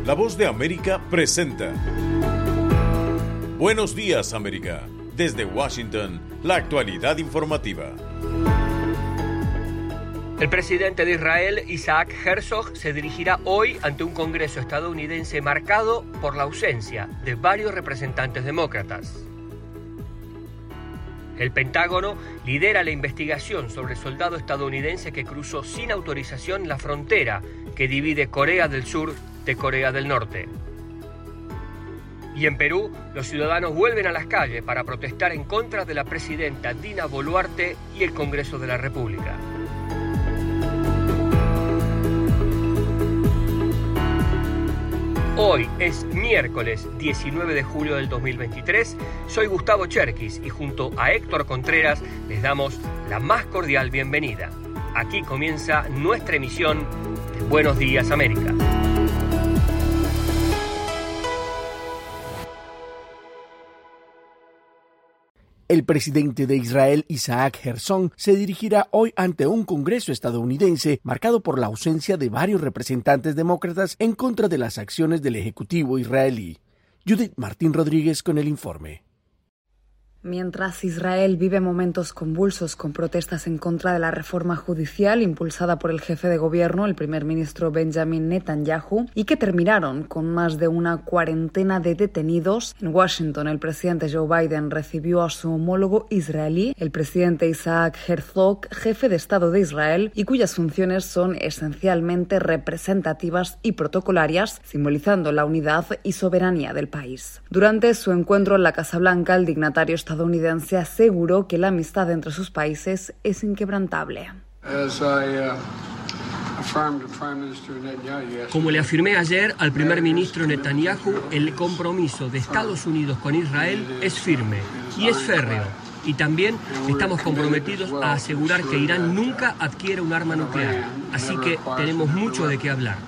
La Voz de América presenta Buenos Días, América. Desde Washington, la actualidad informativa. El presidente de Israel, Isaac Herzog, se dirigirá hoy ante un Congreso estadounidense marcado por la ausencia de varios representantes demócratas. El Pentágono lidera la investigación sobre el soldado estadounidense que cruzó sin autorización la frontera que divide Corea del Sur de Corea del Norte. Y en Perú, los ciudadanos vuelven a las calles para protestar en contra de la presidenta Dina Boluarte y el Congreso de la República. Hoy es miércoles 19 de julio del 2023, soy Gustavo Cherkis y junto a Héctor Contreras les damos la más cordial bienvenida. Aquí comienza nuestra emisión de Buenos Días América. El presidente de Israel, Isaac Herzog, se dirigirá hoy ante un Congreso estadounidense marcado por la ausencia de varios representantes demócratas en contra de las acciones del Ejecutivo israelí. Judith Martín Rodríguez con el informe. Mientras Israel vive momentos convulsos con protestas en contra de la reforma judicial impulsada por el jefe de gobierno, el primer ministro Benjamin Netanyahu, y que terminaron con más de una cuarentena de detenidos, en Washington el presidente Joe Biden recibió a su homólogo israelí, el presidente Isaac Herzog, jefe de Estado de Israel, y cuyas funciones son esencialmente representativas y protocolarias, simbolizando la unidad y soberanía del país. Durante su encuentro en la Casa Blanca, el dignatario estadounidense aseguró que la amistad entre sus países es inquebrantable. Como le afirmé ayer al primer ministro Netanyahu, el compromiso de Estados Unidos con Israel es firme y es férreo. Y también estamos comprometidos a asegurar que Irán nunca adquiera un arma nuclear. Así que tenemos mucho de qué hablar.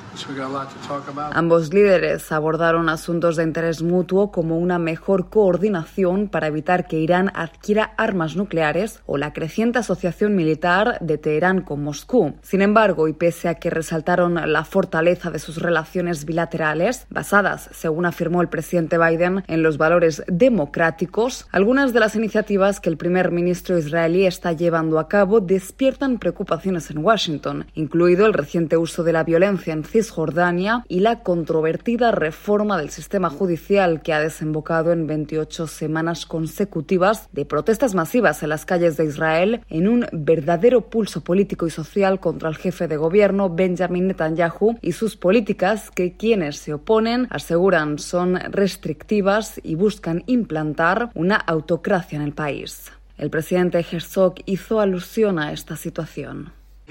Ambos líderes abordaron asuntos de interés mutuo como una mejor coordinación para evitar que Irán adquiera armas nucleares o la creciente asociación militar de Teherán con Moscú. Sin embargo, y pese a que resaltaron la fortaleza de sus relaciones bilaterales, basadas, según afirmó el presidente Biden, en los valores democráticos, algunas de las iniciativas que el primer ministro israelí está llevando a cabo despiertan preocupaciones en Washington, incluido el reciente uso de la violencia en Cisjordania y la controvertida reforma del sistema judicial que ha desembocado en 28 semanas consecutivas de protestas masivas en las calles de Israel en un verdadero pulso político y social contra el jefe de gobierno Benjamin Netanyahu y sus políticas que quienes se oponen aseguran son restrictivas y buscan implantar una autocracia en el país. El presidente Herzog hizo alusión a esta situación.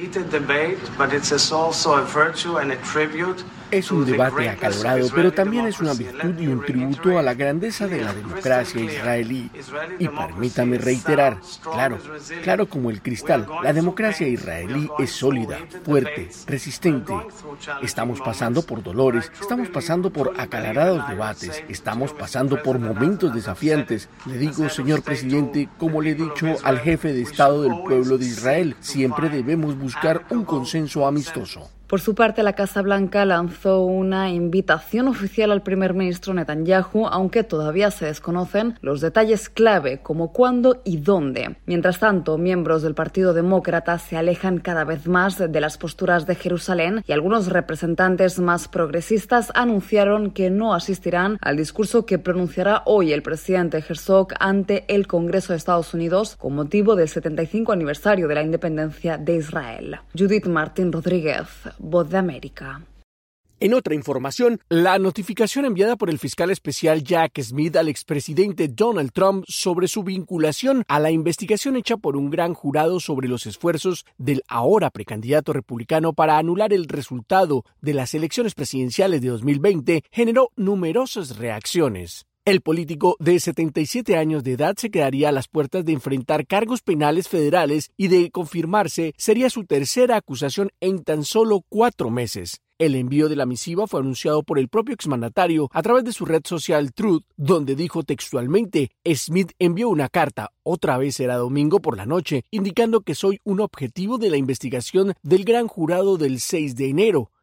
Es un debate acalorado, pero también es una virtud y un tributo a la grandeza de la democracia israelí. Y permítame reiterar, claro como el cristal, la democracia israelí es sólida, fuerte, resistente. Estamos pasando por dolores, estamos pasando por acalorados debates, estamos pasando por momentos desafiantes. Le digo, señor presidente, como le he dicho al jefe de Estado del pueblo de Israel, siempre debemos buscar un consenso amistoso. Por su parte, la Casa Blanca lanzó una invitación oficial al primer ministro Netanyahu, aunque todavía se desconocen los detalles clave, como cuándo y dónde. Mientras tanto, miembros del Partido Demócrata se alejan cada vez más de las posturas de Jerusalén y algunos representantes más progresistas anunciaron que no asistirán al discurso que pronunciará hoy el presidente Herzog ante el Congreso de Estados Unidos con motivo del 75 aniversario de la independencia de Israel. Judith Martín Rodríguez, Voz de América. En otra información, la notificación enviada por el fiscal especial Jack Smith al expresidente Donald Trump sobre su vinculación a la investigación hecha por un gran jurado sobre los esfuerzos del ahora precandidato republicano para anular el resultado de las elecciones presidenciales de 2020 generó numerosas reacciones. El político de 77 años de edad se quedaría a las puertas de enfrentar cargos penales federales y de confirmarse sería su tercera acusación en tan solo 4 meses. El envío de la misiva fue anunciado por el propio exmandatario a través de su red social Truth, donde dijo textualmente: Smith envió una carta, otra vez era domingo por la noche, indicando que soy un objetivo de la investigación del gran jurado del 6 de enero.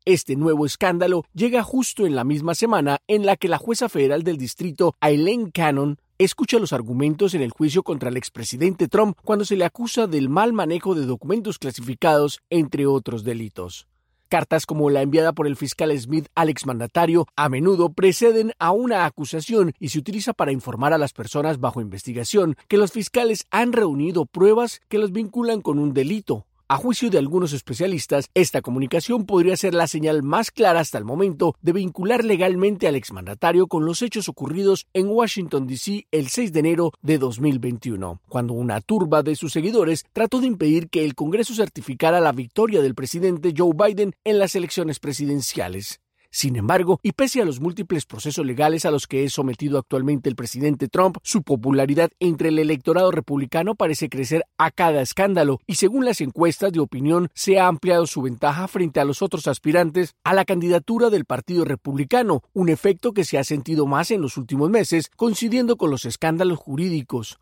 Este nuevo escándalo llega justo en la misma semana en la que la jueza federal del distrito, Aileen Cannon, escucha los argumentos en el juicio contra el expresidente Trump cuando se le acusa del mal manejo de documentos clasificados, entre otros delitos. Cartas como la enviada por el fiscal Smith al exmandatario a menudo preceden a una acusación y se utiliza para informar a las personas bajo investigación que los fiscales han reunido pruebas que los vinculan con un delito. A juicio de algunos especialistas, esta comunicación podría ser la señal más clara hasta el momento de vincular legalmente al exmandatario con los hechos ocurridos en Washington, D.C. el 6 de enero de 2021, cuando una turba de sus seguidores trató de impedir que el Congreso certificara la victoria del presidente Joe Biden en las elecciones presidenciales. Sin embargo, y pese a los múltiples procesos legales a los que es sometido actualmente el presidente Trump, su popularidad entre el electorado republicano parece crecer a cada escándalo y según las encuestas de opinión se ha ampliado su ventaja frente a los otros aspirantes a la candidatura del Partido Republicano, un efecto que se ha sentido más en los últimos meses, coincidiendo con los escándalos jurídicos.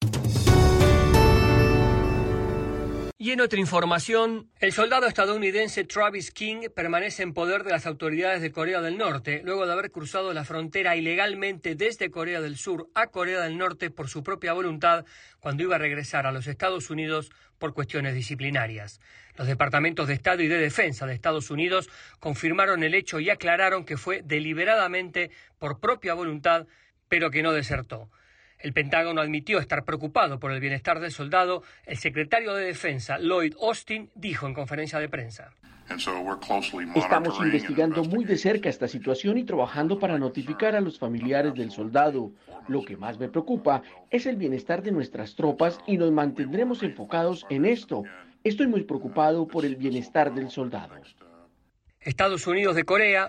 Y en otra información, el soldado estadounidense Travis King permanece en poder de las autoridades de Corea del Norte luego de haber cruzado la frontera ilegalmente desde Corea del Sur a Corea del Norte por su propia voluntad cuando iba a regresar a los Estados Unidos por cuestiones disciplinarias. Los departamentos de Estado y de Defensa de Estados Unidos confirmaron el hecho y aclararon que fue deliberadamente por propia voluntad, pero que no desertó. El Pentágono admitió estar preocupado por el bienestar del soldado. El secretario de Defensa, Lloyd Austin, dijo en conferencia de prensa: Estamos investigando muy de cerca esta situación y trabajando para notificar a los familiares del soldado. Lo que más me preocupa es el bienestar de nuestras tropas y nos mantendremos enfocados en esto. Estoy muy preocupado por el bienestar del soldado. Estados Unidos de Corea,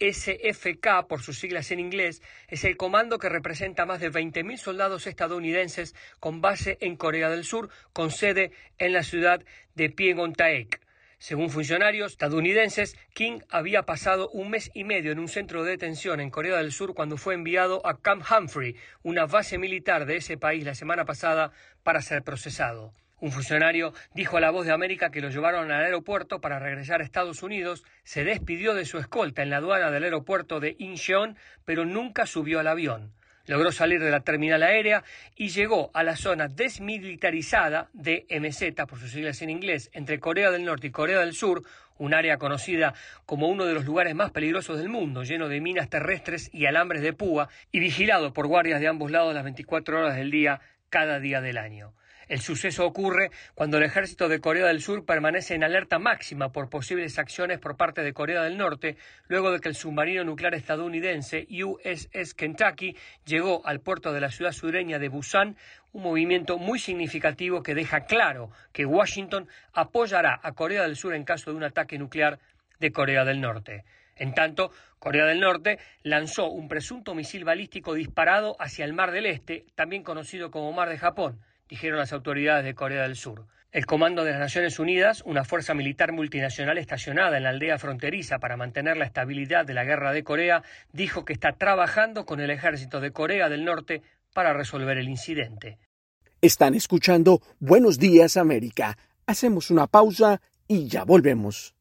USFK por sus siglas en inglés, es el comando que representa a más de 20.000 soldados estadounidenses con base en Corea del Sur, con sede en la ciudad de Pyeongtaek. Según funcionarios estadounidenses, King había pasado un mes y medio en un centro de detención en Corea del Sur cuando fue enviado a Camp Humphrey, una base militar de ese país la semana pasada, para ser procesado. Un funcionario dijo a La Voz de América que lo llevaron al aeropuerto para regresar a Estados Unidos, se despidió de su escolta en la aduana del aeropuerto de Incheon, pero nunca subió al avión. Logró salir de la terminal aérea y llegó a la zona desmilitarizada de MZ, por sus siglas en inglés, entre Corea del Norte y Corea del Sur, un área conocida como uno de los lugares más peligrosos del mundo, lleno de minas terrestres y alambres de púa, y vigilado por guardias de ambos lados las 24 horas del día, cada día del año. El suceso ocurre cuando el ejército de Corea del Sur permanece en alerta máxima por posibles acciones por parte de Corea del Norte, luego de que el submarino nuclear estadounidense USS Kentucky llegó al puerto de la ciudad sureña de Busan, un movimiento muy significativo que deja claro que Washington apoyará a Corea del Sur en caso de un ataque nuclear de Corea del Norte. En tanto, Corea del Norte lanzó un presunto misil balístico disparado hacia el Mar del Este, también conocido como Mar de Japón, dijeron las autoridades de Corea del Sur. El Comando de las Naciones Unidas, una fuerza militar multinacional estacionada en la aldea fronteriza para mantener la estabilidad de la guerra de Corea, dijo que está trabajando con el ejército de Corea del Norte para resolver el incidente. Están escuchando Buenos Días América. Hacemos una pausa y ya volvemos.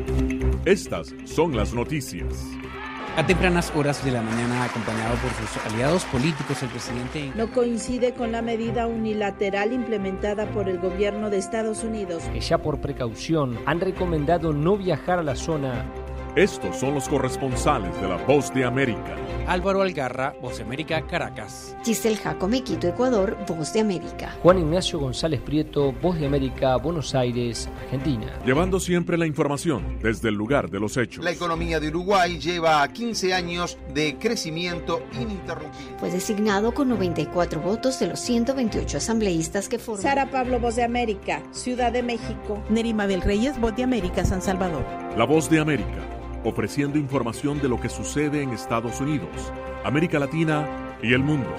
Estas son las noticias. A tempranas horas de la mañana, acompañado por sus aliados políticos, el presidente no coincide con la medida unilateral implementada por el gobierno de Estados Unidos, que ya por precaución han recomendado no viajar a la zona. Estos son los corresponsales de La Voz de América. Álvaro Algarra, Voz de América, Caracas. Giselle Jacome, Quito, Ecuador, Voz de América. Juan Ignacio González Prieto, Voz de América, Buenos Aires, Argentina. Llevando siempre la información desde el lugar de los hechos. La economía de Uruguay lleva 15 años de crecimiento ininterrumpido. Fue designado con 94 votos de los 128 asambleístas que forman. Sara Pablo, Voz de América, Ciudad de México. Nerima del Reyes, Voz de América, San Salvador. La Voz de América, ofreciendo información de lo que sucede en Estados Unidos, América Latina y el mundo.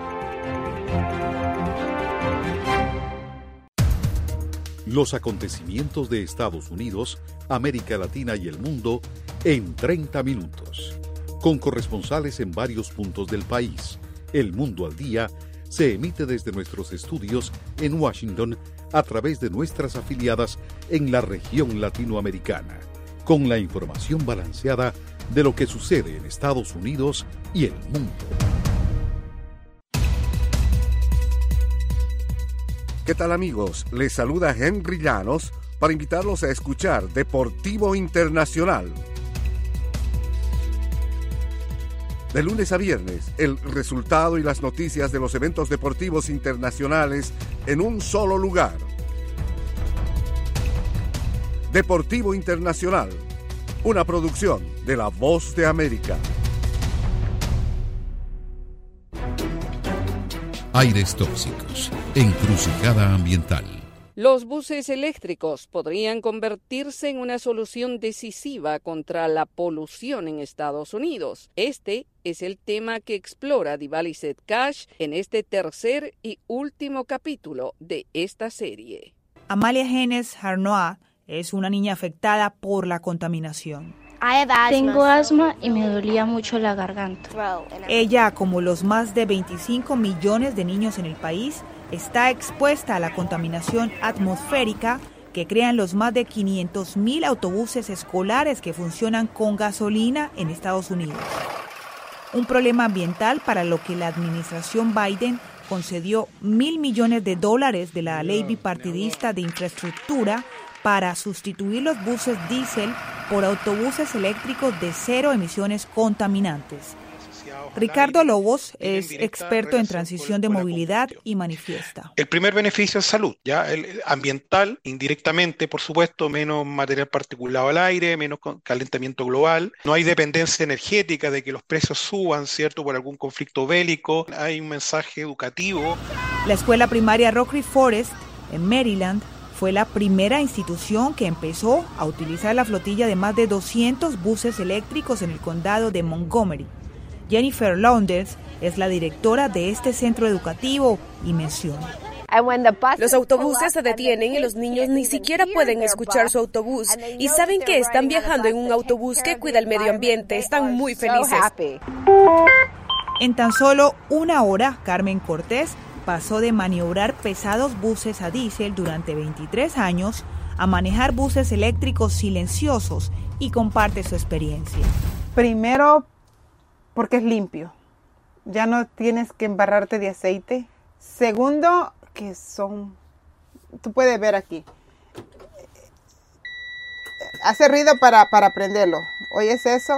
Los acontecimientos de Estados Unidos, América Latina y el mundo en 30 minutos. Con corresponsales en varios puntos del país. El Mundo al Día se emite desde nuestros estudios en Washington a través de nuestras afiliadas en la región latinoamericana. con la información balanceada de lo que sucede en Estados Unidos y el mundo. ¿Qué tal, amigos? Les saluda Henry Llanos para invitarlos a escuchar Deportivo Internacional. De lunes a viernes, el resultado y las noticias de los eventos deportivos internacionales en un solo lugar. Deportivo Internacional, una producción de La Voz de América. Aires tóxicos, encrucijada ambiental. Los buses eléctricos podrían convertirse en una solución decisiva contra la polución en Estados Unidos. Este es el tema que explora Diwali Setkash en este tercer y último capítulo de esta serie. Amalia Genes Harnoa es una niña afectada por la contaminación. Tengo asma y me dolía mucho la garganta. Ella, como los más de 25 millones de niños en el país, está expuesta a la contaminación atmosférica que crean los más de 500,000 autobuses escolares que funcionan con gasolina en Estados Unidos. Un problema ambiental para lo que la administración Biden concedió $1,000 millones de la ley bipartidista de infraestructura para sustituir los buses diésel por autobuses eléctricos de cero emisiones contaminantes. Ricardo Lobos es experto en transición de movilidad y manifiesta. El primer beneficio es salud, ya el ambiental, indirectamente, por supuesto, menos material particulado al aire, menos calentamiento global. No hay dependencia energética de que los precios suban, ¿cierto?, por algún conflicto bélico. Hay un mensaje educativo. La escuela primaria Rock Creek Forest, en Maryland, fue la primera institución que empezó a utilizar la flotilla de más de 200 buses eléctricos en el condado de Montgomery. Jennifer Lowndes es la directora de este centro educativo y menciona: los autobuses se detienen y los niños ni siquiera pueden escuchar su autobús y saben que están viajando en un autobús que cuida el medio ambiente. Están muy felices. En tan solo una hora, Carmen Cortés pasó de maniobrar pesados buses a diésel durante 23 años a manejar buses eléctricos silenciosos y comparte su experiencia. Primero, porque es limpio. Ya no tienes que embarrarte de aceite. Segundo, que tú puedes ver aquí. Hace ruido para prenderlo. ¿Oyes eso?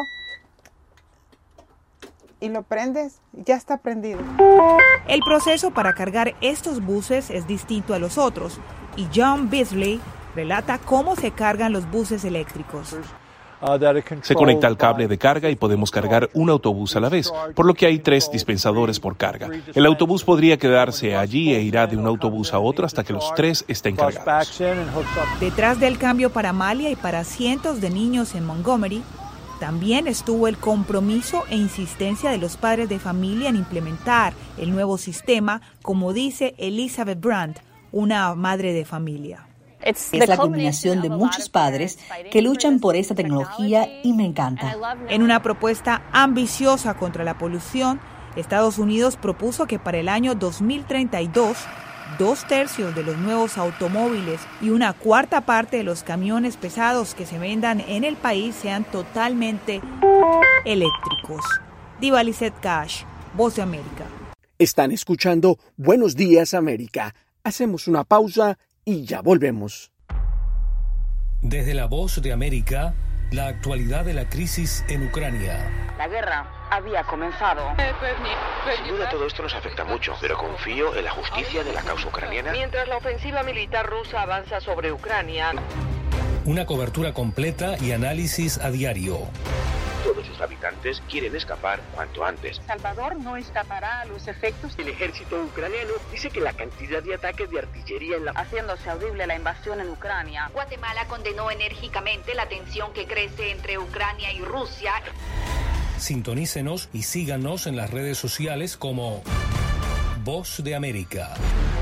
Y lo prendes, ya está prendido. El proceso para cargar estos buses es distinto a los otros, y John Beasley relata cómo se cargan los buses eléctricos. Se conecta al cable de carga y podemos cargar un autobús a la vez, por lo que hay 3 dispensadores por carga. El autobús podría quedarse allí e irá de un autobús a otro hasta que los 3 estén cargados. Detrás del cambio para Amalia y para cientos de niños en Montgomery, también estuvo el compromiso e insistencia de los padres de familia en implementar el nuevo sistema, como dice Elizabeth Brandt, una madre de familia. Es la combinación de muchos padres que luchan por esta tecnología y me encanta. En una propuesta ambiciosa contra la polución, Estados Unidos propuso que para el año 2032, 2/3 de los nuevos automóviles y 1/4 parte de los camiones pesados que se vendan en el país sean totalmente eléctricos. Diwali Setkash, Voz de América. Están escuchando Buenos Días América. Hacemos una pausa y ya volvemos. Desde La Voz de América, la actualidad de la crisis en Ucrania. La guerra había comenzado. Sin duda todo esto nos afecta mucho, pero confío en la justicia de la causa ucraniana. Mientras la ofensiva militar rusa avanza sobre Ucrania. Una cobertura completa y análisis a diario. Todos sus habitantes quieren escapar cuanto antes. Salvador no escapará a los efectos. El ejército ucraniano dice que la cantidad de ataques de artillería haciéndose audible la invasión en Ucrania. Guatemala condenó enérgicamente la tensión que crece entre Ucrania y Rusia. Sintonícenos y síganos en las redes sociales como Voz de América.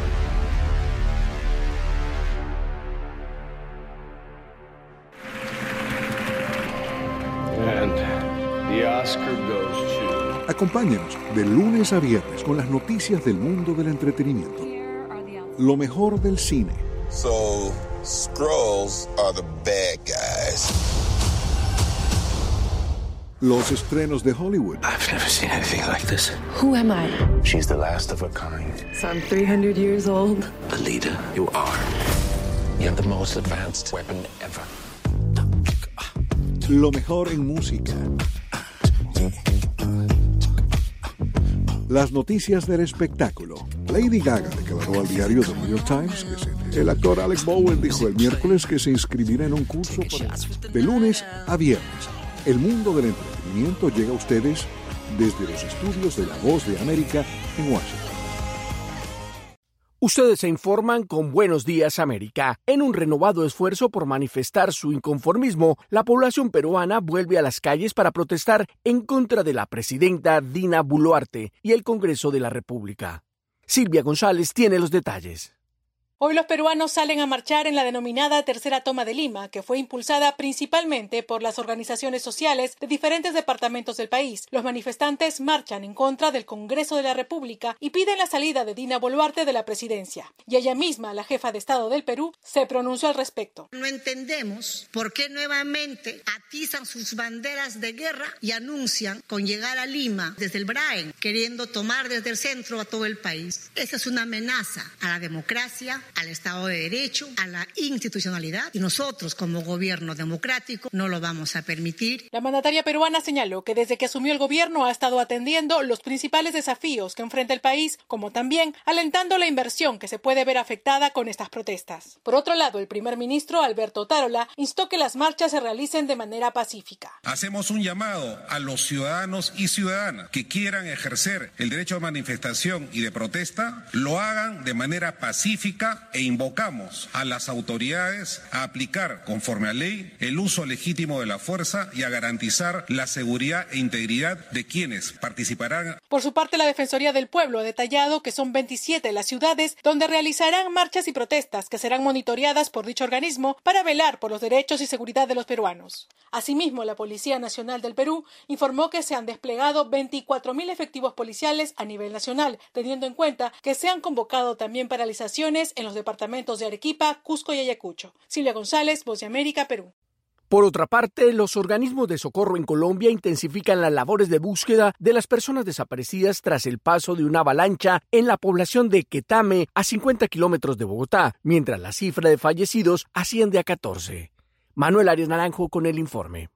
Acompáñanos de lunes a viernes con las noticias del mundo del entretenimiento. Lo mejor del cine. So, Skrulls are the bad guys. los estrenos de Hollywood. I've never seen anything like this. Who am I? She's the last of her kind. So I'm 300 years old. The leader you are. You have the most advanced weapon ever. Lo mejor en música. Las noticias del espectáculo. Lady Gaga declaró al diario The New York Times que el actor Alec Baldwin dijo el miércoles que se inscribirá en un curso de lunes a viernes. El mundo del entretenimiento llega a ustedes desde los estudios de La Voz de América en Washington. Ustedes se informan con Buenos Días América. En un renovado esfuerzo por manifestar su inconformismo, la población peruana vuelve a las calles para protestar en contra de la presidenta Dina Boluarte y el Congreso de la República. Silvia González tiene los detalles. Hoy los peruanos salen a marchar en la denominada Tercera Toma de Lima, que fue impulsada principalmente por las organizaciones sociales de diferentes departamentos del país. Los manifestantes marchan en contra del Congreso de la República y piden la salida de Dina Boluarte de la presidencia. Y ella misma, la jefa de Estado del Perú, se pronunció al respecto. No entendemos por qué nuevamente atizan sus banderas de guerra y anuncian con llegar a Lima desde el Braen, queriendo tomar desde el centro a todo el país. Esa es una amenaza a la democracia, al Estado de Derecho, a la institucionalidad, y nosotros como gobierno democrático no lo vamos a permitir. La mandataria peruana señaló que desde que asumió el gobierno ha estado atendiendo los principales desafíos que enfrenta el país, como también alentando la inversión que se puede ver afectada con estas protestas. Por otro lado, el primer ministro Alberto Otárola instó que las marchas se realicen de manera pacífica. Hacemos un llamado a los ciudadanos y ciudadanas que quieran ejercer el derecho de manifestación y de protesta, lo hagan de manera pacífica e invocamos a las autoridades a aplicar conforme a ley el uso legítimo de la fuerza y a garantizar la seguridad e integridad de quienes participarán. Por su parte, la Defensoría del Pueblo ha detallado que son 27 las ciudades donde realizarán marchas y protestas que serán monitoreadas por dicho organismo para velar por los derechos y seguridad de los peruanos. Asimismo, la Policía Nacional del Perú informó que se han desplegado 24.000 efectivos policiales a nivel nacional, teniendo en cuenta que se han convocado también paralizaciones en los departamentos de Arequipa, Cusco y Ayacucho. Silvia González, Voz de América, Perú. Por otra parte, los organismos de socorro en Colombia intensifican las labores de búsqueda de las personas desaparecidas tras el paso de una avalancha en la población de Quetame, a 50 kilómetros de Bogotá, mientras la cifra de fallecidos asciende a 14. Manuel Arias Naranjo con el informe.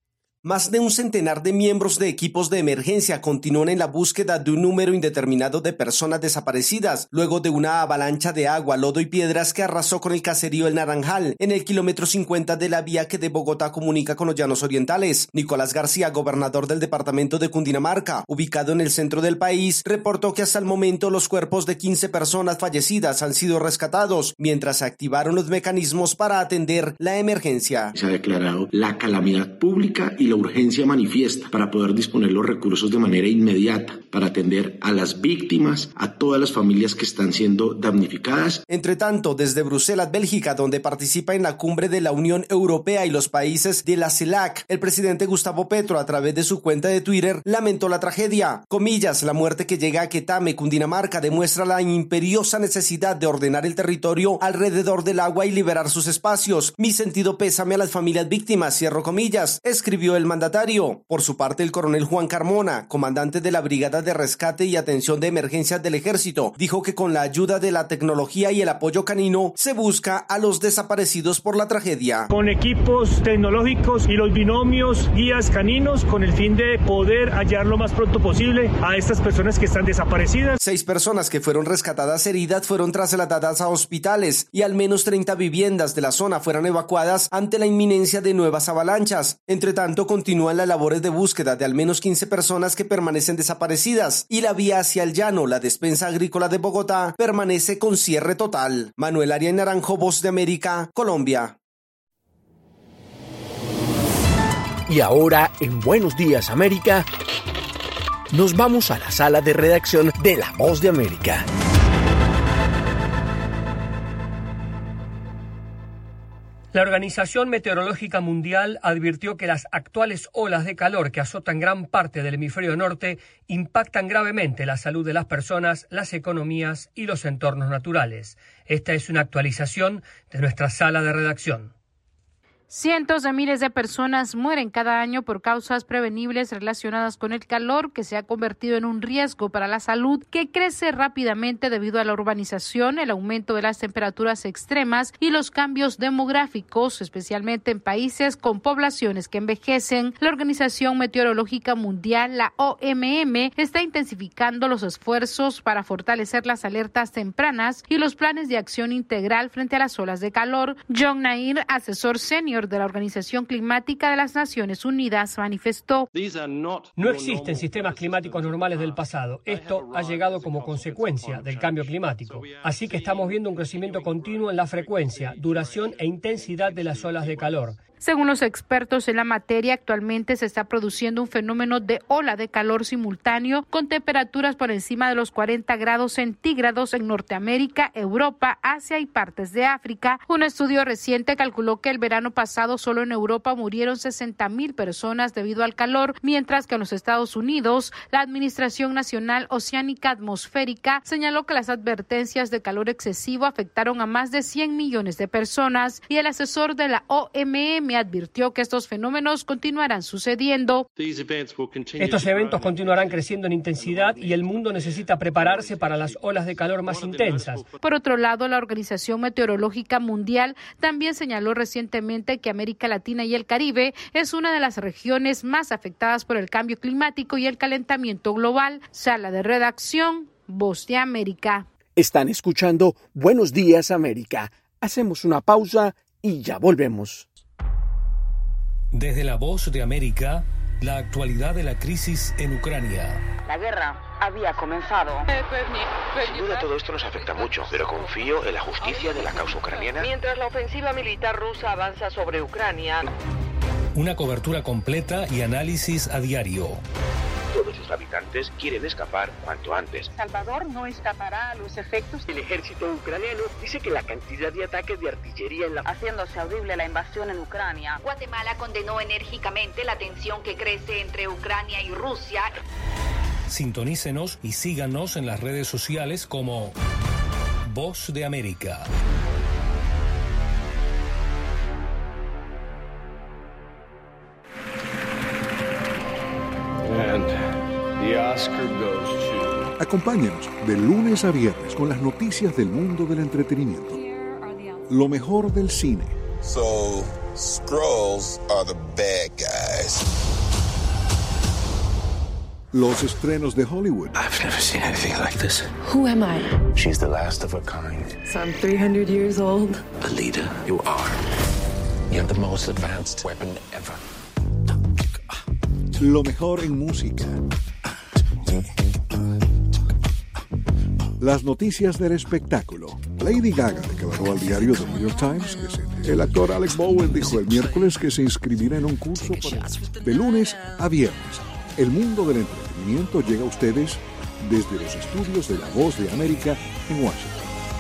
Más de un centenar de miembros de equipos de emergencia continúan en la búsqueda de un número indeterminado de personas desaparecidas, luego de una avalancha de agua, lodo y piedras que arrasó con el caserío El Naranjal, en el kilómetro 50 de la vía que de Bogotá comunica con los Llanos Orientales. Nicolás García, gobernador del departamento de Cundinamarca, ubicado en el centro del país, reportó que hasta el momento los cuerpos de 15 personas fallecidas han sido rescatados, mientras se activaron los mecanismos para atender la emergencia. Se ha declarado la calamidad pública y la urgencia manifiesta para poder disponer los recursos de manera inmediata para atender a las víctimas, a todas las familias que están siendo damnificadas. Entre tanto, desde Bruselas, Bélgica, donde participa en la cumbre de la Unión Europea y los países de la CELAC, el presidente Gustavo Petro, a través de su cuenta de Twitter, lamentó la tragedia. Comillas, la muerte que llega a Quetame, Cundinamarca, demuestra la imperiosa necesidad de ordenar el territorio alrededor del agua y liberar sus espacios. Mi sentido pésame a las familias víctimas, cierro comillas, escribió el mandatario. Por su parte, el coronel Juan Carmona, comandante de la Brigada de Rescate y Atención de Emergencias del Ejército, dijo que con la ayuda de la tecnología y el apoyo canino se busca a los desaparecidos por la tragedia. Con equipos tecnológicos y los binomios guías caninos con el fin de poder hallar lo más pronto posible a estas personas que están desaparecidas. 6 personas que fueron rescatadas heridas fueron trasladadas a hospitales y al menos 30 viviendas de la zona fueron evacuadas ante la inminencia de nuevas avalanchas. Entre tanto, continúan las labores de búsqueda de al menos 15 personas que permanecen desaparecidas y la vía hacia el llano, la despensa agrícola de Bogotá, permanece con cierre total. Manuel Arias Naranjo, Voz de América, Colombia. Y ahora, en Buenos Días América, nos vamos a la sala de redacción de La Voz de América. La Organización Meteorológica Mundial advirtió que las actuales olas de calor que azotan gran parte del hemisferio norte impactan gravemente la salud de las personas, las economías y los entornos naturales. Esta es una actualización de nuestra sala de redacción. Cientos de miles de personas mueren cada año por causas prevenibles relacionadas con el calor, que se ha convertido en un riesgo para la salud, que crece rápidamente debido a la urbanización, el aumento de las temperaturas extremas y los cambios demográficos, especialmente en países con poblaciones que envejecen. La Organización Meteorológica Mundial, la OMM, está intensificando los esfuerzos para fortalecer las alertas tempranas y los planes de acción integral frente a las olas de calor. John Nair, asesor senior de la Organización Climática de las Naciones Unidas, manifestó: No existen sistemas climáticos normales del pasado. Esto ha llegado como consecuencia del cambio climático. Así que estamos viendo un crecimiento continuo en la frecuencia, duración e intensidad de las olas de calor. Según los expertos en la materia, actualmente se está produciendo un fenómeno de ola de calor simultáneo con temperaturas por encima de los 40 grados centígrados en Norteamérica, Europa, Asia y partes de África. Un estudio reciente calculó que el verano pasado solo en Europa murieron 60,000 personas debido al calor, mientras que en los Estados Unidos, la Administración Nacional Oceánica Atmosférica señaló que las advertencias de calor excesivo afectaron a más de 100 millones de personas, y el asesor de la OMM advirtió que estos fenómenos continuarán sucediendo. Estos eventos continuarán creciendo en intensidad y el mundo necesita prepararse para las olas de calor más intensas. Por otro lado, la Organización Meteorológica Mundial también señaló recientemente que América Latina y el Caribe es una de las regiones más afectadas por el cambio climático y el calentamiento global. Sala de redacción, Voz de América. Están escuchando Buenos Días, América. Hacemos una pausa y ya volvemos. Desde la Voz de América, la actualidad de la crisis en Ucrania. La guerra había comenzado. Sin duda todo esto nos afecta mucho, pero confío en la justicia de la causa ucraniana. Mientras la ofensiva militar rusa avanza sobre Ucrania. Una cobertura completa y análisis a diario. Todos sus habitantes quieren escapar cuanto antes. Salvador no escapará a los efectos. El ejército ucraniano dice que la cantidad de ataques de artillería haciéndose audible la invasión en Ucrania. Guatemala condenó enérgicamente la tensión que crece entre Ucrania y Rusia. Sintonícenos y síganos en las redes sociales como Voz de América. Acompáñenos de lunes a viernes con las noticias del mundo del entretenimiento. Lo mejor del cine. So, Skrulls are the bad guys. Los estrenos de Hollywood. I've never seen anything like this. Who am I? She's the last of her kind. So I'm 300 years old. A leader, you are. You have the most advanced weapon ever. Lo mejor en música. Las noticias del espectáculo. Lady Gaga declaró al diario The New York Times que el actor Alec Baldwin dijo el miércoles que se inscribirá en un curso de lunes a viernes. El mundo del entretenimiento llega a ustedes desde los estudios de La Voz de América en Washington.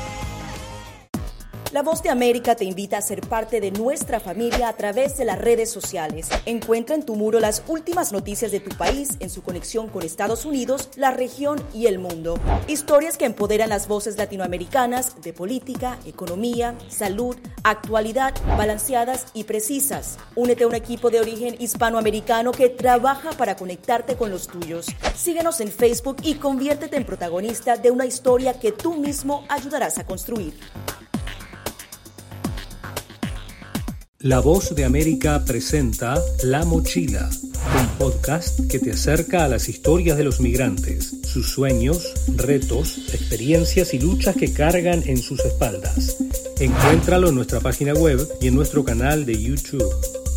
La Voz de América te invita a ser parte de nuestra familia a través de las redes sociales. Encuentra en tu muro las últimas noticias de tu país en su conexión con Estados Unidos, la región y el mundo. Historias que empoderan las voces latinoamericanas de política, economía, salud, actualidad, balanceadas y precisas. Únete a un equipo de origen hispanoamericano que trabaja para conectarte con los tuyos. Síguenos en Facebook y conviértete en protagonista de una historia que tú mismo ayudarás a construir. La Voz de América presenta La Mochila, un podcast que te acerca a las historias de los migrantes, sus sueños, retos, experiencias y luchas que cargan en sus espaldas. Encuéntralo en nuestra página web y en nuestro canal de YouTube.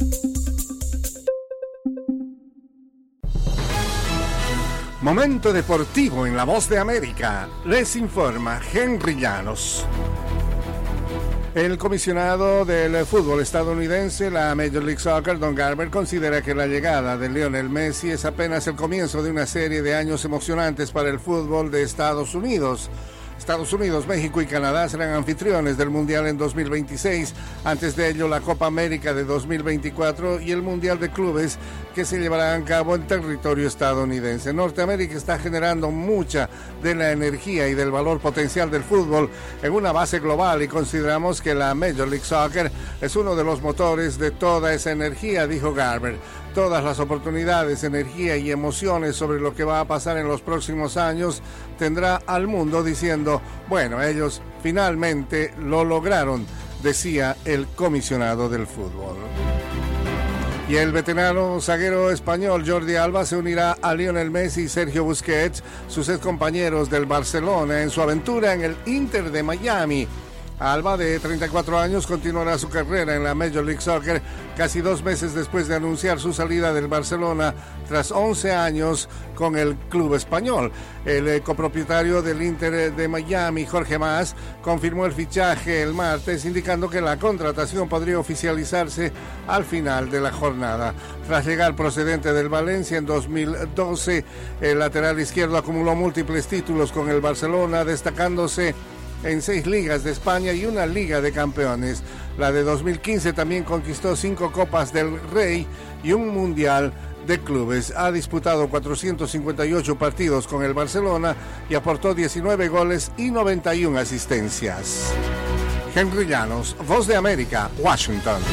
Momento deportivo en La Voz de América. Les informa Henry Llanos. El comisionado del fútbol estadounidense, la Major League Soccer, Don Garber, considera que la llegada de Lionel Messi es apenas el comienzo de una serie de años emocionantes para el fútbol de Estados Unidos. Estados Unidos, México y Canadá serán anfitriones del Mundial en 2026. Antes de ello, la Copa América de 2024 y el Mundial de Clubes que se llevarán a cabo en territorio estadounidense. Norteamérica está generando mucha de la energía y del valor potencial del fútbol en una base global y consideramos que la Major League Soccer es uno de los motores de toda esa energía, dijo Garber. Todas las oportunidades, energía y emociones sobre lo que va a pasar en los próximos años tendrá al mundo diciendo, bueno, ellos finalmente lo lograron, decía el comisionado del fútbol. Y el veterano zaguero español Jordi Alba se unirá a Lionel Messi y Sergio Busquets, sus excompañeros del Barcelona, en su aventura en el Inter de Miami. Alba, de 34 años, continuará su carrera en la Major League Soccer casi 2 meses después de anunciar su salida del Barcelona tras 11 años con el club español. El copropietario del Inter de Miami, Jorge Mas, confirmó el fichaje el martes, indicando que la contratación podría oficializarse al final de la jornada. Tras llegar procedente del Valencia en 2012, el lateral izquierdo acumuló múltiples títulos con el Barcelona, destacándose en 6 ligas de España y una Liga de Campeones. La de 2015 también conquistó 5 Copas del Rey y un Mundial de Clubes. Ha disputado 458 partidos con el Barcelona y aportó 19 goles y 91 asistencias. Henry Llanos, Voz de América, Washington.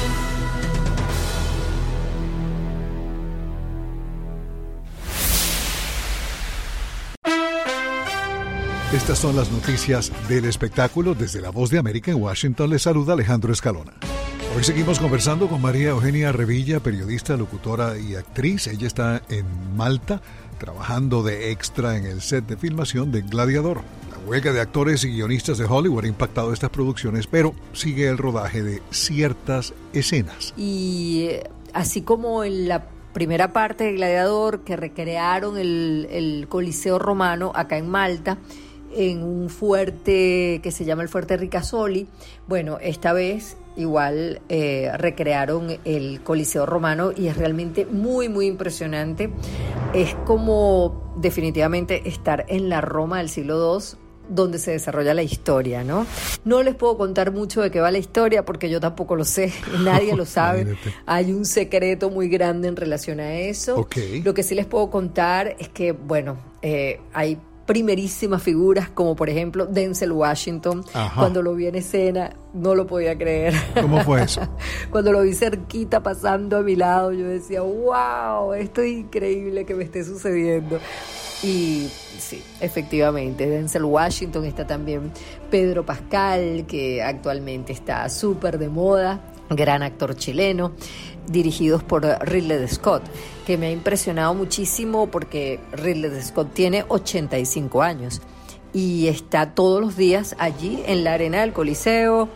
Estas son las noticias del espectáculo. Desde la Voz de América en Washington les saluda Alejandro Escalona. Hoy seguimos conversando con María Eugenia Revilla, periodista, locutora y actriz. Ella está en Malta trabajando de extra en el set de filmación de Gladiador. La huelga de actores y guionistas de Hollywood ha impactado estas producciones, pero sigue el rodaje de ciertas escenas. Y así como en la primera parte de Gladiador, que recrearon el Coliseo Romano acá en Malta, en un fuerte que se llama el Fuerte Ricasoli. Bueno, esta vez igual recrearon el Coliseo Romano y es realmente muy, muy impresionante. Es como definitivamente estar en la Roma del siglo II, donde se desarrolla la historia, ¿no? No les puedo contar mucho de qué va la historia porque yo tampoco lo sé, nadie lo sabe. Hay un secreto muy grande en relación a eso. Okay. Lo que sí les puedo contar es que, bueno, hay primerísimas figuras, como por ejemplo Denzel Washington. Ajá. Cuando lo vi en escena no lo podía creer. ¿Cómo fue eso? Cuando lo vi cerquita pasando a mi lado, yo decía, wow, esto es increíble que me esté sucediendo. Y sí, efectivamente, Denzel Washington, está también Pedro Pascal, que actualmente está súper de moda, gran actor chileno, dirigidos por Ridley Scott, que me ha impresionado muchísimo porque Ridley Scott tiene 85 años y está todos los días allí en la arena del Coliseo,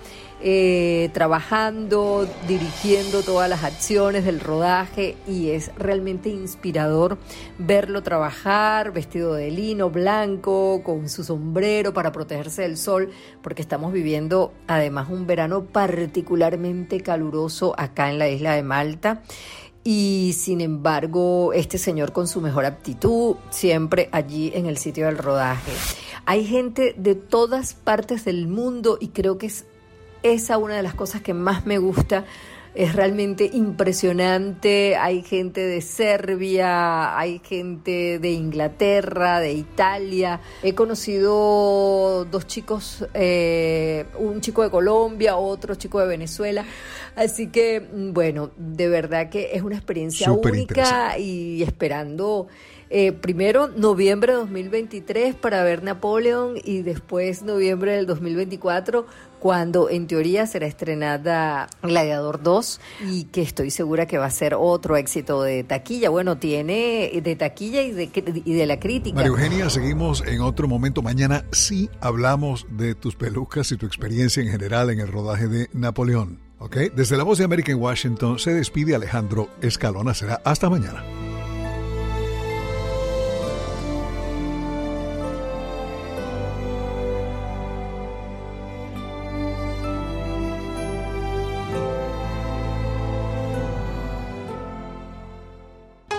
trabajando, dirigiendo todas las acciones del rodaje, y es realmente inspirador verlo trabajar vestido de lino blanco, con su sombrero para protegerse del sol, porque estamos viviendo además un verano particularmente caluroso acá en la isla de Malta. Y sin embargo, este señor con su mejor aptitud, siempre allí en el sitio del rodaje. Hay gente de todas partes del mundo y creo que es esa una de las cosas que más me gusta. Es realmente impresionante. Hay gente de Serbia, hay gente de Inglaterra, de Italia. He conocido 2 chicos, un chico de Colombia, otro chico de Venezuela. Así que, bueno, de verdad que es una experiencia única y esperando primero noviembre de 2023 para ver Napoleón y después noviembre del 2024 cuando en teoría será estrenada Gladiador 2 y que estoy segura que va a ser otro éxito de taquilla. Bueno, tiene de taquilla y de la crítica. María Eugenia, seguimos en otro momento. Mañana sí hablamos de tus pelucas y tu experiencia en general en el rodaje de Napoleón. ¿Ok? Desde la Voz de América en Washington se despide Alejandro Escalona. Será hasta mañana.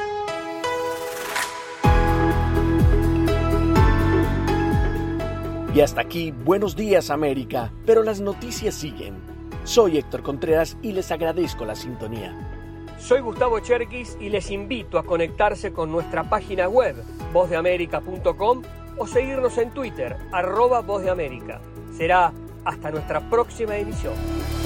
Y Y hasta aquí, Buenos Días América, pero las noticias siguen. Soy Héctor Contreras y les agradezco la sintonía. Soy Gustavo Cherkis y les invito a conectarse con nuestra página web, vozdeamerica.com, o seguirnos en Twitter, @vozdeamerica. Será hasta nuestra próxima emisión.